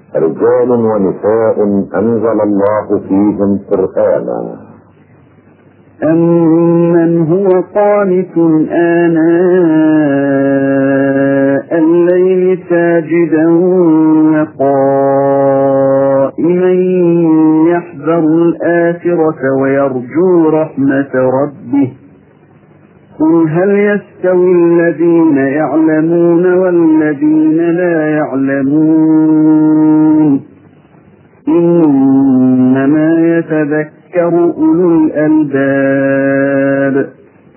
رجال ونساء أنزل الله فيهم قرآنا. أمن هو قانت آناء الليل ساجدا وقائما يحذر الآخرة ويرجو رحمة ربه. قل هل يستوي الذين يعلمون والذين لا يعلمون إنما يتذكر أولو الألباب.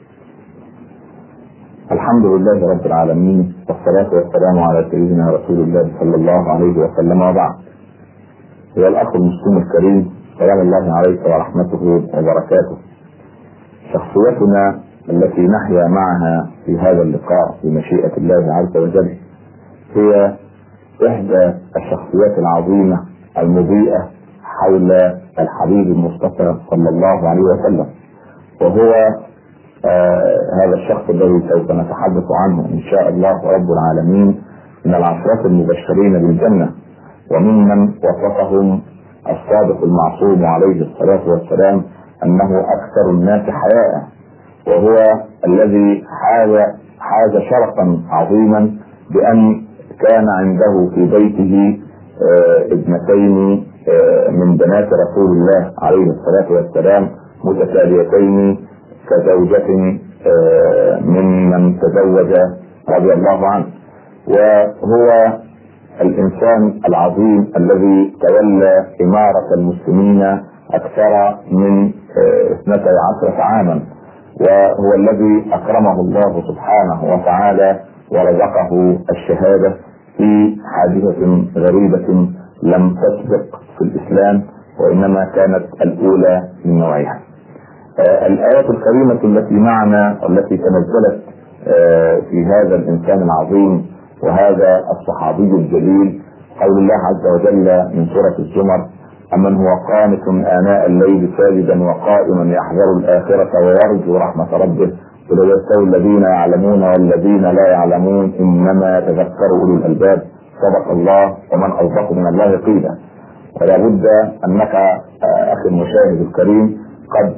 الحمد لله رب العالمين، والصلاة والسلام على سيدنا رسول الله صلى الله عليه وسلم، وبعد. هو الأخ المسلم الكريم، سلام الله عليك ورحمته وبركاته. شخصيتنا التي نحيا معها في هذا اللقاء بمشيئة الله عز وجل هي إحدى الشخصيات العظيمة المضيئة حول الحبيب المصطفى صلى الله عليه وسلم، وهو هذا الشخص الذي سوف نتحدث عنه إن شاء الله رب العالمين من العشرة المبشرين بالجنة، وممن وصفهم الصادق المعصوم عليه الصلاة والسلام أنه أكثر الناس حياء، وهو الذي حاز شرفا عظيما بأن كان عنده في بيته ابنتين من بنات رسول الله عليه الصلاة والسلام متتاليتين كزوجة ممن تزوج رضي الله عنه. وهو الإنسان العظيم الذي تولى إمارة المسلمين أكثر من 12 عاما، وهو الذي أكرمه الله سبحانه وتعالى ورزقه الشهادة في حادثة غريبة لم تسبق في الإسلام، وإنما كانت الأولى من نوعها. الآيات الكريمة التي معنا والتي تنزلت في هذا الإنسان العظيم وهذا الصحابي الجليل قول الله عز وجل من سورة الزمر: أمن هو قانت آناء الليل ساجدا وقائما يحذر الآخرة ويرجو رحمة ربه قل يستوي الذين يعلمون والذين لا يعلمون إنما يتذكر أولو الألباب. صدق الله، ومن أصدق من الله قيلا. ولا بد أنك أخي المشاهد الكريم قد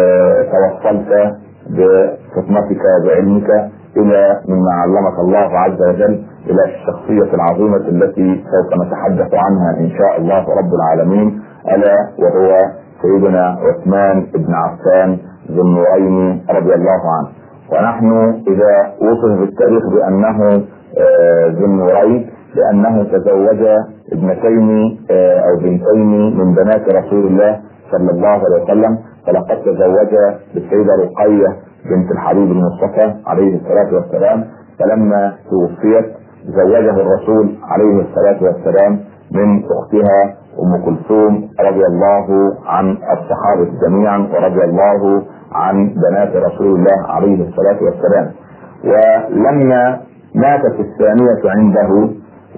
توصلت بفطنتك وبعلمك إلى مما علمك الله عز وجل إلى الشخصية العظيمة التي سوف نتحدث عنها إن شاء الله رب العالمين، ألا وهو سيدنا عثمان بن عفان ذو النورين رضي الله عنه. ونحن إذا وصف بالتاريخ بأنه ذو النورين لأنه تزوج ابنتين أو بنتين من بنات رسول الله صلى الله عليه وسلم، فلقد تزوج بالسيدة رقية بنت الحبيب المصطفى عليه الصلاة والسلام، فلما توفيت زوجه الرسول عليه الصلاة والسلام من أختها أم كلثوم رضي الله عن الصحابة جميعا ورضي الله عن بنات رسول الله عليه الصلاة والسلام. ولما ماتت الثانية عنده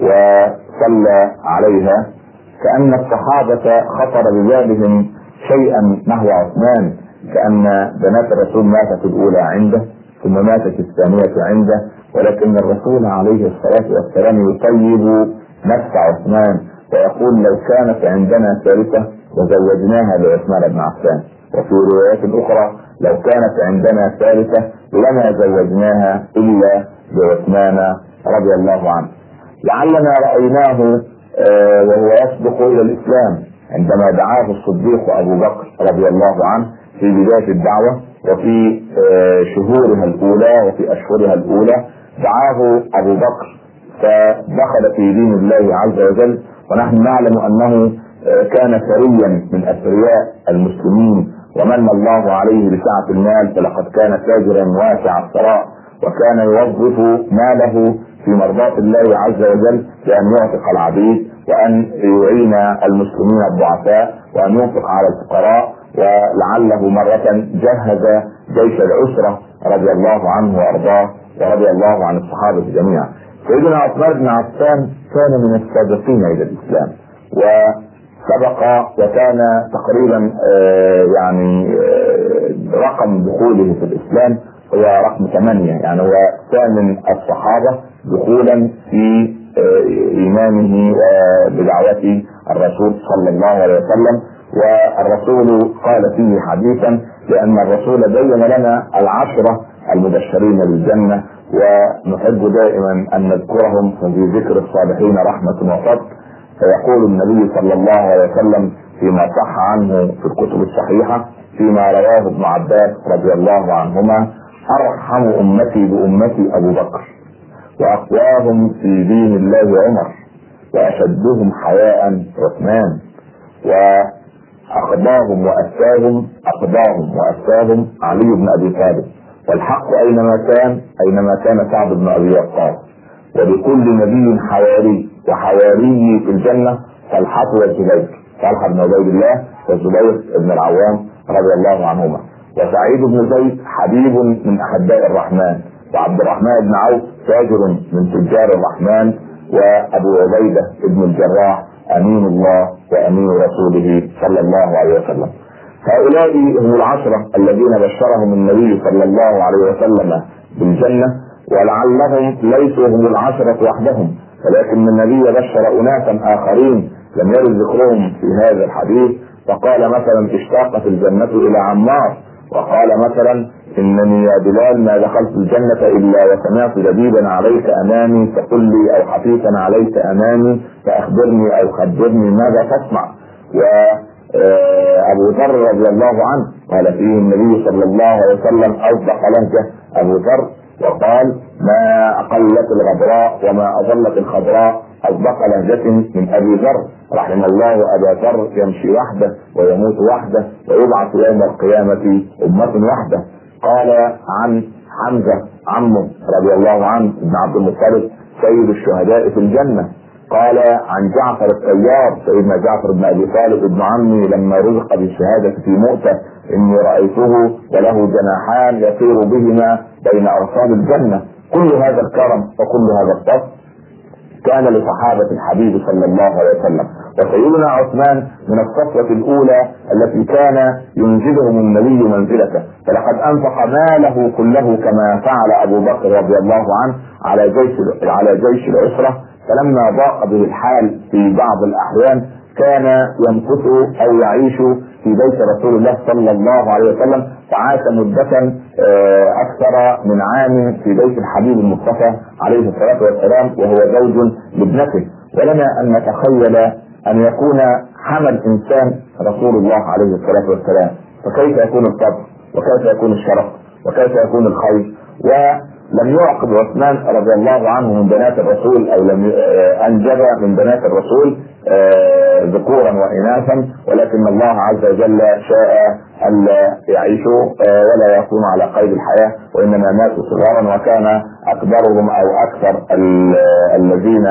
وصلى عليها كأن الصحابة خطر ببالهم شيئا نحو عثمان، كأن بنات الرسول ماتت الأولى عنده ثم ماتت الثانية عنده، ولكن الرسول عليه الصلاة والسلام يطيب نفس عثمان ويقول: لو كانت عندنا ثالثة وزوجناها لعثمان بن عفان. وفي روايات أخرى: لو كانت عندنا ثالثة لما زوجناها إلا لعثمان رضي الله عنه. لعلنا رأيناه وهو يسبق إلى الإسلام عندما دعاه الصديق أبو بكر رضي الله عنه في بداية الدعوة وفي شهورها الأولى وفي أشهرها الأولى، دعاه أبو بكر فدخل في دين الله عز وجل. ونحن نعلم أنه كان ثريا من أثرياء المسلمين ومن الله عليه بسعة المال، فلقد كان تاجرا واسع الثراء، وكان يوظف ماله في مرضاة الله عز وجل بأن يعتق العبيد وأن يعين المسلمين الضعفاء وأن ينفق على الفقراء. ولعله مرة جهز جيش العسرة رضي الله عنه وأرضاه ورضي الله عن الصحابة جميعا. سيدنا عثمان بن عفان كان من السابقين إلى الإسلام، وسبق وكان تقريبا رقم دخوله في الإسلام هو رقم 8، يعني هو ثامن الصحابة دخولا في بإيمانه وبدعوة الرسول صلى الله عليه وسلم. والرسول قال فيه حديثا لأن الرسول بين لنا العشرة المبشرين بالجنة، ونحب دائما أن نذكرهم، ففي ذكر الصالحين رحمة وفضل. فيقول النبي صلى الله عليه وسلم فيما صح عنه في الكتب الصحيحة فيما رواه ابن عباس رضي الله عنهما: أرحم أمتي بأمتي أبو بكر، وأقواهم في دين الله عمر، وأشدهم حياء عثمان، وأقضاهم وأساهم علي بن أبي طالب، والحق أينما كان سعد بن أبي وقاص، وبكل نبي حواري، وحواري في الجنة طلحة والزبير، طلحة بن عبيد الله والزبير بن العوام رضي الله عنهما، وسعيد بن زيد حبيب من أحباء الرحمن، وعبد الرحمن بن عوف تاجر من تجار الرحمن، وأبو عبيدة بن الجراح أمين الله وأمين رسوله صلى الله عليه وسلم. هؤلاء هم العشرة الذين بشرهم النبي صلى الله عليه وسلم بالجنة، ولعلهم ليسوا هم العشرة وحدهم، ولكن النبي بشر أناسا آخرين لم يرد ذكرهم في هذا الحديث. فقال مثلا: اشتاقت الجنة إلى عمار، وقال مثلا: إنني يا بلال ما دخلت الجنة إلا وسمعت دبيبا عليك أمامي فقل لي، أو حفيفا عليك أمامي فأخبرني أو خبرني ماذا تصنع. وأبو ذر رضي الله عنه قال فيه النبي صلى الله عليه وسلم أصدق لهجة أبو ذر، وقال: ما أقلت الغبراء وما أظلت الخضراء أصدق لهجة من أبي ذر، رحم الله أبا ذر يمشي وحده ويموت وحده ويبعث يوم القيامة أمة وحده. قال عن حمزة عمه رضي الله عنه ابن عبد المطلب سيد الشهداء في الجنة. قال عن جعفر الطيار سيدنا جعفر بن أبي طالب ابن عمي لما رزق بالشهادة في مؤتة: إني رأيته وله جناحان يطير بهما بين أغصان الجنة. كل هذا الكرم وكل هذا الفضل كان لصحابة الحبيب صلى الله عليه وسلم. وسيدنا عثمان من الصفوة الأولى التي كان ينزلهم النبي منزلته، فلقد أنفق ماله كله كما فعل أبو بكر رضي الله عنه على جيش العسرة. فلما ضاق به الحال في بعض الأحيان كان يمكث أو يعيش في بيت رسول الله صلى الله عليه وسلم، فعاش مدة أكثر من عام في بيت الحبيب المصطفى عليه الصلاة والسلام وهو زوج لابنته. ولنا أن نتخيل أن يكون حمل إنسان رسول الله عليه الصلاة والسلام، فكيف يكون الفضل وكيف يكون الشرف وكيف يكون الخير. ولم يعقب عثمان رضي الله عنه من بنات الرسول، أو لم أنجب من بنات الرسول ذكورا وإناثا، ولكن الله عز وجل شاء ألا يعيشوا ولا يكونوا على قيد الحياة، وإنما ماتوا صغارا. وكان أكبرهم أو أكثر الذين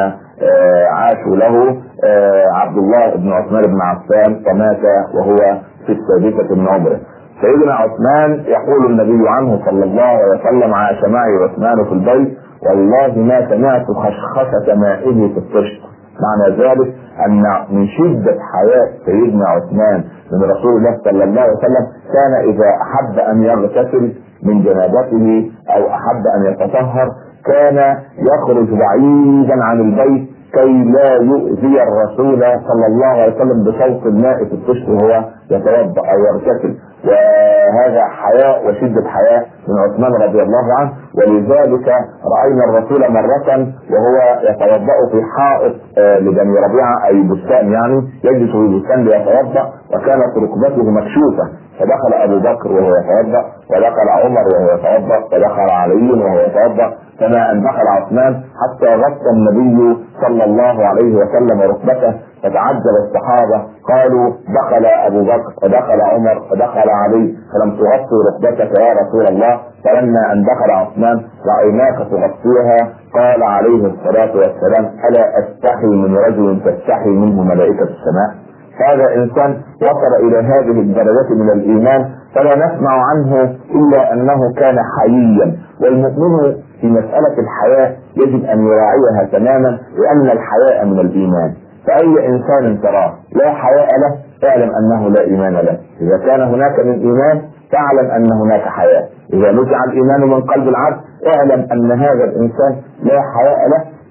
عاشوا له عبد الله بن عثمان بن عفان، فمات وهو في السادسة من عمره. سيدنا عثمان يقول النبي عنه صلى الله عليه وسلم: عاش معي عثمان في البيت والله ما سمعت خشخشة مائه في الطشت. معنى ذلك أن من شدة حياة سيدنا عثمان من رسول الله صلى الله عليه وسلم كان إذا أحب أن يغتسل من جنابته أو أحب أن يتطهر كان يخرج بعيدا عن البيت كي لا يؤذي الرسول صلى الله عليه وسلم بصوت الماء في الطشت وهو يتوضأ أو يغتسل. وهذا حياء وشدة حياء من عثمان رضي الله عنه. ولذلك رأينا الرسول مرة وهو يتوضأ في حائط لبني ربيعة أي بستان، يعني يجلس في بستان ليتوضأ وكانت ركبته مكشوفة، فدخل أبو بكر وهو يتوضأ، ودخل عمر وهو يتوضأ، ودخل علي وهو يتوضأ، كما أن دخل عثمان حتى غطى النبي صلى الله عليه وسلم ركبته. فتعجب الصحابة قالوا: دخل أبو بكر ودخل عمر ودخل علي فلم تغطي ركبتك يا رسول الله، فلما أن دخل عثمان رأيناك تغطيها. قال عليه الصلاة والسلام: ألا أستحي من رجل تستحي منه ملائكة السماء؟ هذا إنسان وصل إلى هذه الدرجة من الإيمان فلا نسمع عنه إلا أنه كان حييا. والمؤمن في مسألة الحياة يجب أن يراعيها تماما، لأن الحياء من الإيمان. فأي إنسان تراه لا حياء له اعلم أنه لا إيمان له. إذا كان هناك من إيمان تعلم أن هناك حياء. إذا نزع الإيمان من قلب العبد اعلم أن هذا الإنسان لا حياء له،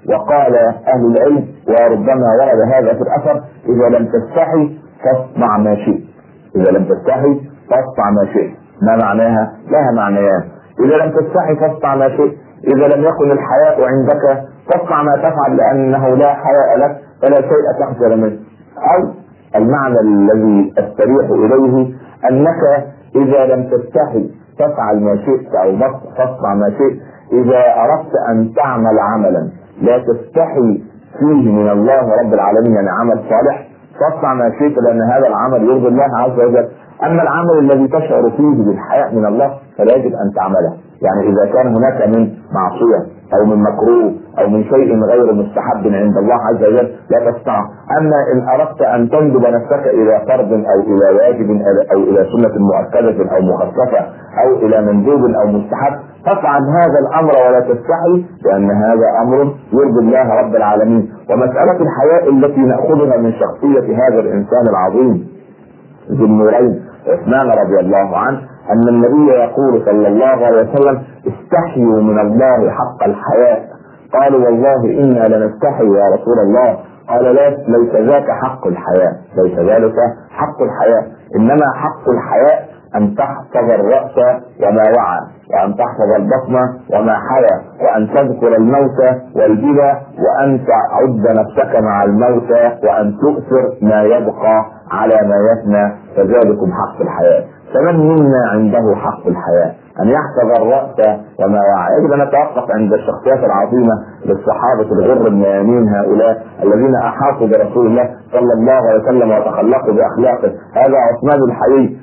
وقال أهل العلم وربما ورد هذا في الأثر: إذا لم تستحي فاصنع ما شئت. إذا لم تستحي فاصنع ما شئت. ما معناها؟ لها معنيان. إذا لم تستحي فاصنع ما شئت، إذا لم يكن الحياء عندك فاصنع ما تفعل لأنه لا حياء لك فلا شيء تخجل منه. أو المعنى الذي أستريح إليه أنك إذا لم تستحي تفعل ما شئت أو تصنع ما شئت. إذا أردت أن تعمل عملا لا تستحي فيه من الله رب العالمين، يعني عمل صالح، تصنع ما شئت لأن هذا العمل يرضي الله عز وجل. أما العمل الذي تشعر فيه بالحياء من الله فلا يجب أن تعمله. يعني إذا كان هناك من معصية أو من مكروه أو من شيء غير مستحب عند الله عز وجل لا تصنعه. أما إن أردت أن تنجب نفسك إلى فرض أو إلى واجب أو إلى سنة مؤكدة أو مخففة أو إلى مندوب أو مستحب فافعل هذا الأمر ولا تستحي، لأن هذا أمر يرضي الله رب العالمين. ومسألة الحياء التي نأخذها من شخصية هذا الإنسان العظيم ذي النورين عثمان رضي الله عنه أن النبي يقول صلى الله عليه وسلم: استحيوا من الله حق الحياء. قالوا: والله إنا لنستحي يا رسول الله. قال: لا، ليس ذاك حق الحياء، ليس ذلك حق الحياء، إنما حق الحياء أن تحفظ الرأس وما وعى، وأن تحفظ البطن وما حيا، وأن تذكر الموت والبلى، وأن تعد نفسك مع الموت، وأن تؤثر ما يبقى على ما يفنى، فذلكم حق الحياة. فمن منا عنده حق الحياة؟ أن يحفظ الرأس وما وعى. يجب أن نتوقف عند الشخصيات العظيمة للصحابة الغر الميامين هؤلاء الذين أحاطوا برسول الله صلى الله عليه وسلم وتخلقوا بأخلاقه. هذا عثمان الحيي.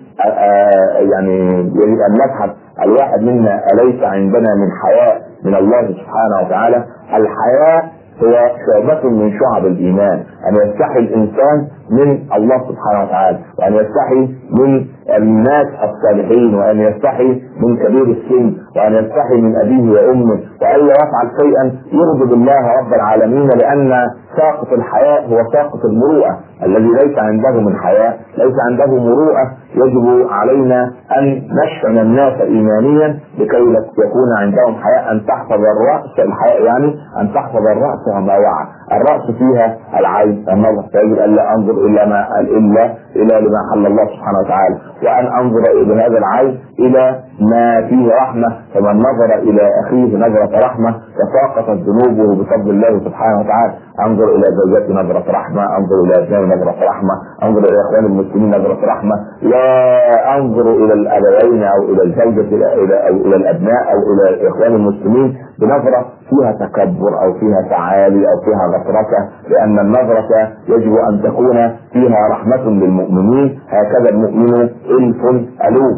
يعني يجب أن نبحث الواحد منا أليس عندنا من حياء من الله سبحانه وتعالى؟ الحياء هو شعبة من شعب الإيمان، أن يستحي الإنسان من الله سبحانه وتعالى، وأن يستحي من الناس الصالحين، وأن يستحي من كبير السن، وأن يستحي من أبيه وأمه، وأن لا يفعل شيئا يغضب الله رب العالمين، لأن ساقط الحياء هو ساقط المروءة. الذي ليس عنده من حياء ليس عنده مروءة. يجب علينا أن نشحن الناس إيمانيا لكي يكون عندهم حياء. أن تحفظ الرأس، الحياء يعني أن تحفظ الرأس وما وعى. الرأس فيها العين، النظر، فيجب أن لا أنظر إلا لما حل الله سبحانه وتعالى، وأن أنظر إلى هذا العين إلى ما فيه رحمة. فمن نظر إلى أخيه نظرة رحمة تساقطت ذنوبه بفضل الله سبحانه وتعالى. أنظر إلى زوجتي نظرة رحمة، أنظر إلى أبنائي نظرة رحمة، أنظر إلى إخوان المسلمين نظرة رحمة. لا أنظر إلى الأبوين أو إلى الزوجة أو إلى الأبناء أو إلى إخوان المسلمين بنظرة فيها تكبر أو فيها تعالي أو فيها غطرسة، لأن النظرة يجب أن تكون فيها رحمة للمؤمنين. هكذا المؤمن ألف ألوف.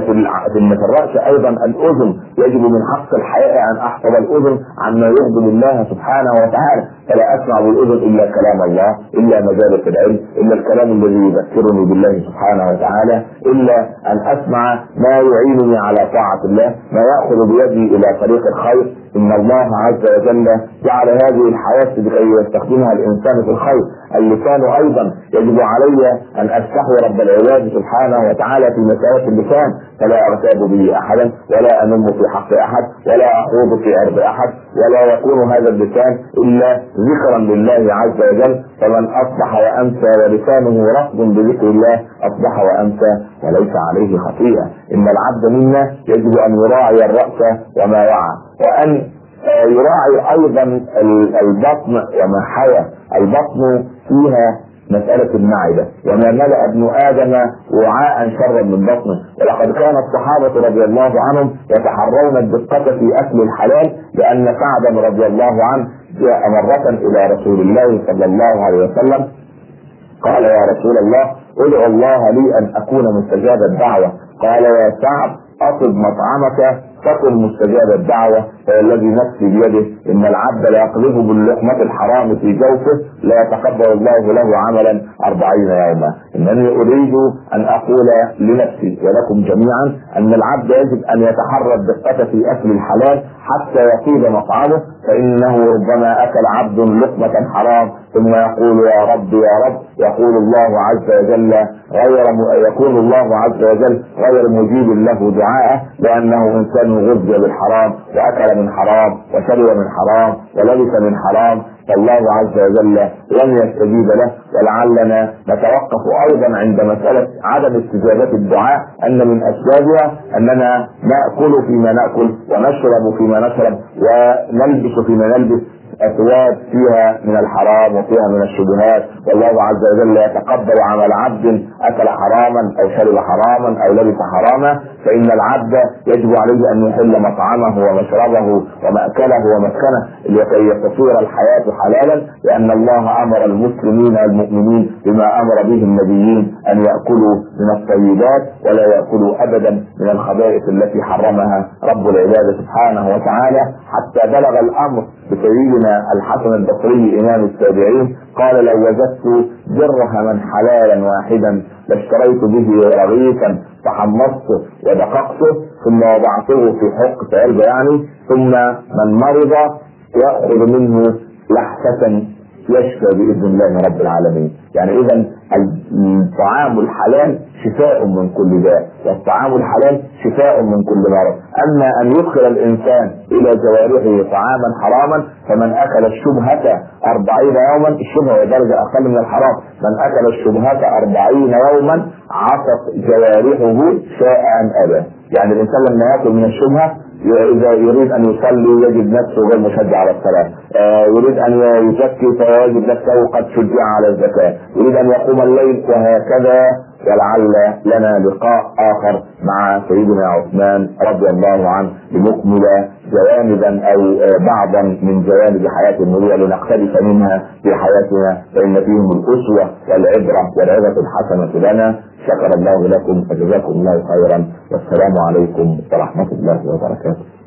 إن في الرأس أيضا الأذن، يجب من حق الحياء أن أحفظ الأذن عما يغضب الله سبحانه وتعالى. فلا أسمع بالأذن إلا كلام الله، إلا مجالس العلم، إلا الكلام الذي يذكرني بالله سبحانه وتعالى، إلا أن أسمع ما يعينني على طاعة الله، ما يأخذ بيدي إلى طريق الخير. إن الله عز وجل جعل هذه الحياة لكي يستخدمها الإنسان في الخير. اللسان أيضا يجب علي أن أستحي رب العباد سبحانه وتعالى في مسألة اللسان، فلا أغتاب به أحدا، ولا أنم في حق أحد، ولا أخوض في عرض أحد، ولا يكون هذا اللسان إلا ذكرا لله عز وجل. فمن أصبح وأمسى ولسانه رفض بذكر الله أصبح وأمسى وليس عليه خطيئة. إن العبد منا يجب أن يراعي الرأس وما وعى، وأن يراعي أيضا البطن وما حيا. البطن فيها مسألة المعدة، وما ملأ ابن آدم وعاء شرا من بطنه. ولقد كان الصحابة رضي الله عنهم يتحرون الدقة في أكل الحلال، لأن سعدا رضي الله عنه جاء مرة إلى رسول الله صلى الله عليه وسلم قال: يا رسول الله، ادعو الله لي أن أكون مستجاب الدعوة. قال: يا سعد، أطب مطعمك تكن مستجاب الدعوة. فالذي نفسي بيده إن العبد لا يقذف باللقمة الحرام في جوفه لا يتقبل الله له عملا 40 يوما. إنني أريد أن أقول لنفسي ولكم جميعا أن العبد يجب أن يتحرى الدقة في أكل الحلال حتى يطيب مطعمه، فإنه ربما أكل عبد لقمة حرام ثم يقول يا رب يا رب، يقول الله عز وجل يكون الله عز وجل غير مجيب له دعاءه، لأنه إنسان غذي بالحرام وأكل من حرام وشرب من حرام ولبس من حرام، فالله عز وجل لم يستجيب له. ولعلنا نتوقف أيضا عند مسألة عدم استجابة الدعاء، أن من أسبابها أننا نأكل فيما نأكل ونشرب فيما نشرب ونلبس فيما نلبس أثواب فيها من الحرام وفيها من الشبهات، والله عز وجل يتقبل عمل عبد أكل حراما أو شرب حراما أو لبس حراما، فإن العبد يجب عليه أن يحل مطعمه ومشربه ومأكله ومسكنه لكي تصير الحياة حلالا، لأن الله أمر المسلمين المؤمنين بما أمر به النبيين أن يأكلوا من الطيبات ولا يأكلوا أبدا من الخبائث التي حرمها رب العباد سبحانه وتعالى، حتى بلغ الأمر بسيدنا الحسن البصري إمام التابعين قال لو وجدت درهما حلالا واحدا لاشتريت به رغيفا فحمصته ودققته ثم وضعته في حق فيرجع يعني، ثم من مرض يأخذ منه لحسة يشفى بإذن الله رب العالمين. يعني إذا الطعام الحلال شفاء من كل داء، والطعام الحلال شفاء من كل مرض. أما أن يدخل الإنسان إلى جوارحه طعاما حراما، فمن أكل الشبهة 40 يوما، الشبهة درجة أقل من الحرام، من أكل الشبهة 40 يوما عصت جوارحه شاء أم أبى. يعني الإنسان لما يأكل من الشبهة إذا يريد أن يصلي يجد نفسه غير مشجع على الصلاة، يريد أن يزكي فيجد نفسه قد شجع على الزكاة، يريد أن يقوم الليل، وهكذا. ولعل لنا لقاء آخر مع سيدنا عثمان رضي الله عنه لنكمل جوانبا أو بعضا من جوانب حياة النبي لنقتبس منها في حياتنا، فإن فيهم الأسوة والعبرة والعظة الحسنة لنا. شكر الله لكم وجزاكم الله خيرا، والسلام عليكم ورحمة الله وبركاته.